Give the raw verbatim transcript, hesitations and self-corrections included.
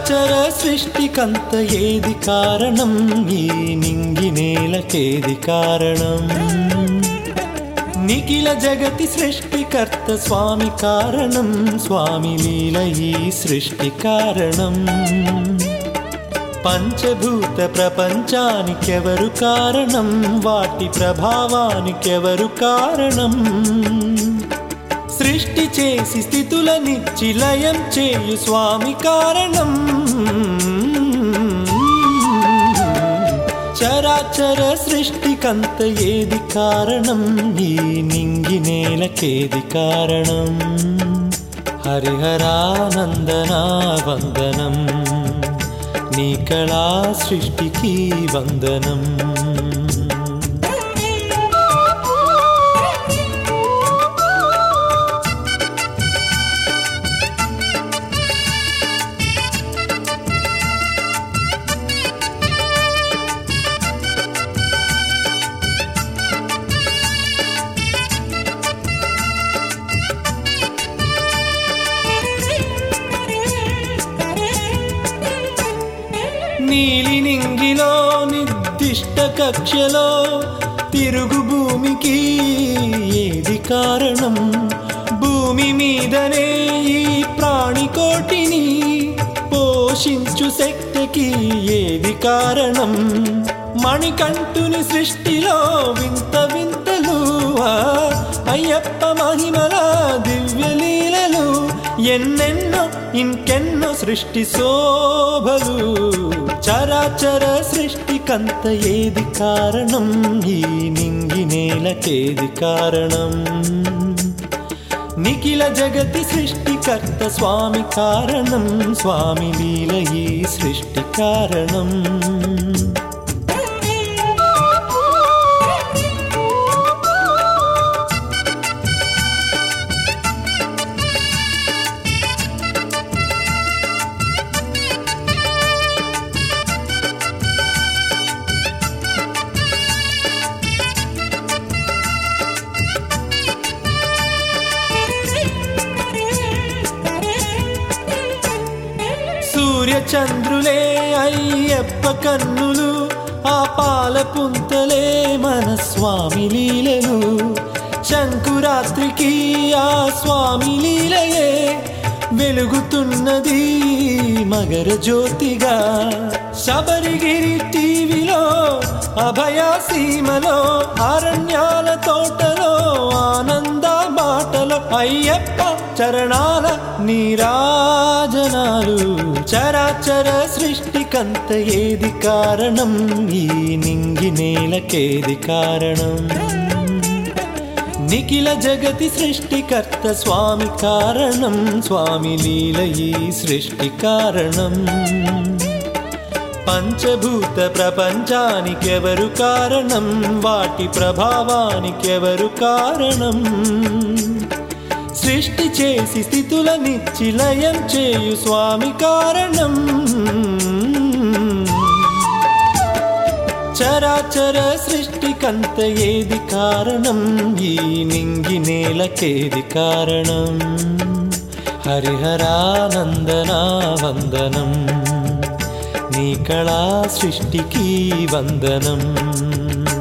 చరాచర సృష్టికంత ఏది కారణం? ఈ నింగి నేలకేది కారణం? నిఖిల జగతి సృష్టికర్త స్వామి కారణం. స్వామి లీల ఈ సృష్టి కారణం. పంచభూత ప్రపంచానికెవరు కారణం? వాటి ప్రభావానికెవరు కారణం? సృష్టి చేసి స్థితులనిచ్చి లయం చేయు స్వామి కారణం. చరాచర సృష్టికంత ఏది కారణం? ఈ నింగి నేలకేది కారణం? హరిహరానందనా వందనం. నీ కళా సృష్టికి వందనం. నీలి నింగిలో నిర్దిష్ట కక్షలో తిరుగు భూమికి ఏది కారణం? భూమి మీదనే ఈ ప్రాణికోటిని పోషించు శక్తికి ఏది కారణం? మణికంఠుని సృష్టిలో వింత వింతలు, అయ్యప్ప మహిమల దివ్యలీలలు, ఎన్నెన్నో ఇంకెన్నో సృష్టి శోభలు. చరాచర సృష్టికంత ఏది కారణం? ఈ నింగి నేలకేది కారణం? నిఖిల జగతి సృష్టికర్త స్వామి కారణం. స్వామి లీల ఈ సృష్టి కారణం. సూర్యచంద్రులే అయ్యప్ప కన్నులు, ఆ పాల పుంతలే మన స్వామి లీలలు. శంకురాత్రికి ఆ స్వామి లీలయే వెలుగుతున్నది మగర జ్యోతిగా. శబరిగిరి టీవీలో, అభయసీమలో, అరణ్యాల తోటలో, ఆనంద బాటలో అయ్యప్ప చరణాల నీరాజనాలు. చరాచర సృష్టికంత ఏది కారణం? ఈ నింగి నేలకేది కారణం? నిఖిల జగతి సృష్టికర్త స్వామి కారణం. స్వామి లీల ఈ సృష్టి కారణం. పంచభూత ప్రపంచానికెవరు కారణం? వాటి ప్రభావానికెవరు కారణం? సృష్టి చేసి స్థితులనిచ్చి లయం చేయు స్వామి కారణం. చరాచర సృష్టికంత ఏది కారణం? ఈ నింగి నేలకేది కారణం? హరిహరానందనా వందనం. నీ కళా సృష్టికి వందనం.